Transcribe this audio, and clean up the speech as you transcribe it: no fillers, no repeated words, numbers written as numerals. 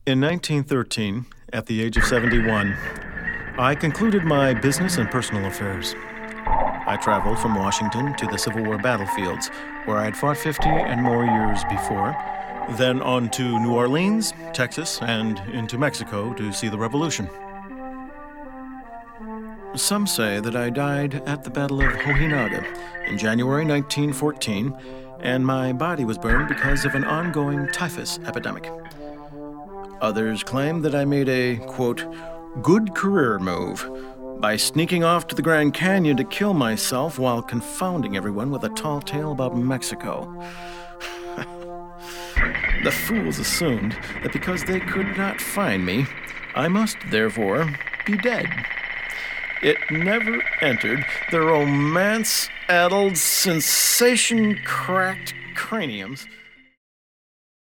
In 1913, at the age of 71, I concluded my business and personal affairs. I traveled from Washington to the Civil War battlefields, where I had fought 50 and more years before, then on to New Orleans, Texas, and into Mexico to see the Revolution. Some say that I died at the Battle of Ojinaga in January 1914, and my body was burned because of an ongoing typhus epidemic. Others claim that I made a, quote, good career move by sneaking off to the Grand Canyon to kill myself while confounding everyone with a tall tale about Mexico. The fools assumed that because they could not find me, I must, therefore, be dead. It never entered their romance-addled, sensation-cracked craniums